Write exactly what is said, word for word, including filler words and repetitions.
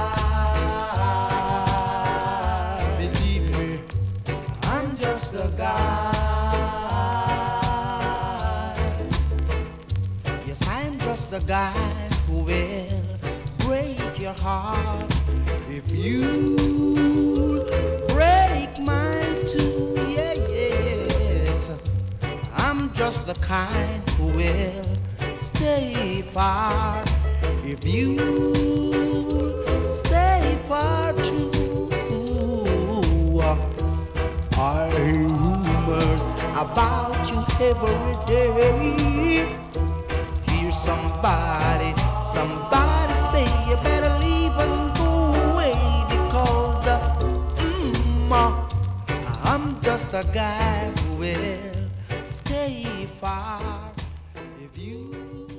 Believe me, I'm just a guy. Yes, I'm just a guy who will break your heart if you break mine too. Yeah, yes, I'm just the kind who will stay far if you stay far too. I hear rumors about you every day. Hear somebody, somebody say you better leave and go away because uh, mm, uh, I'm just a guy who will stay far if you